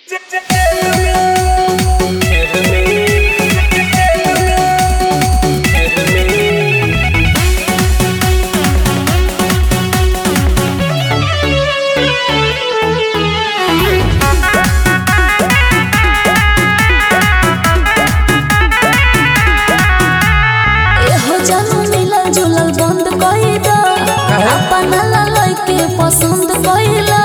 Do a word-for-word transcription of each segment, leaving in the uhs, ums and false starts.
पसंद कइला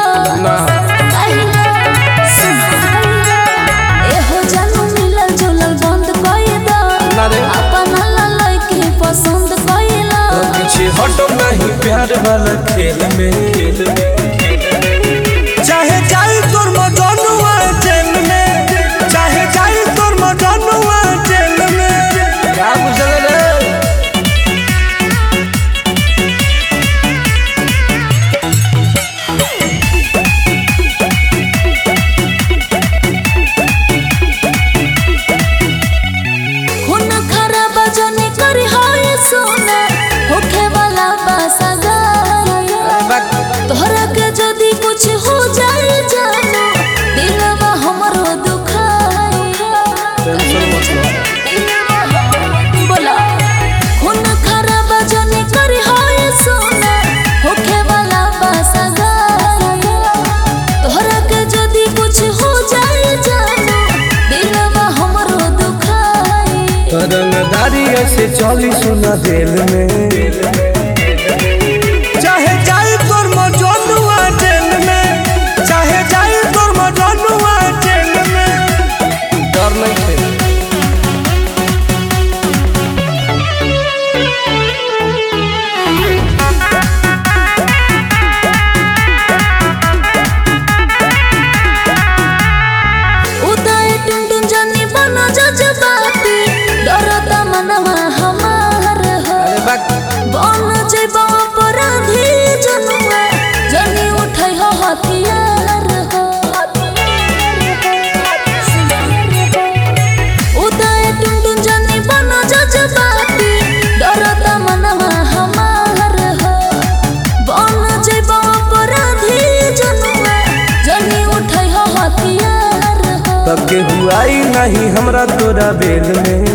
एहो जानू मिलल जुलल बंद कइदा अपन ललई के पसंद कइला पीछे हटो नहीं प्यार वाला खेल में चाहे जाए तोर मजनुआ जेल में चाहे जाए तोर मजनुआ जेल में क्या बुझल रे सोना होखे वाला बासगा तोहरा के जदी कुछ हो जाए जानो दिलवा हमरो दुखाई बोला खून खराब जने करी हाय सोना होखे वाला बासगा तोहरा के जदी कुछ हो जाए जानो दिलवा हमरो दुखाई तरंगदारी ऐसे चली सुना दिल में चाहे जाए तोर मजनुआ जेल में चाहे जाए तोर मजनुआ जेल में डर नहीं थे उदय टुनटुन जानी बना जज्बाती डरता मनवा हमार हो बन जेबा अपराधी जनुआ जनी उठै हो हथियार हो उदय टुनटुन जानी बना जज्बाती डरता मनवा हमार हो बन जेबा अपराधी जनुआ जनी उठै हो हथियार हो तब के हुआई नहीं हमरा तोरा बेल में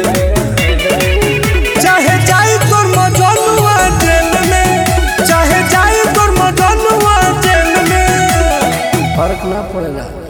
चाहे जाए तोर मजनुआ जेल में चाहे जाए तोर मजनुआ जेल में फर्क ना पड़ेगा।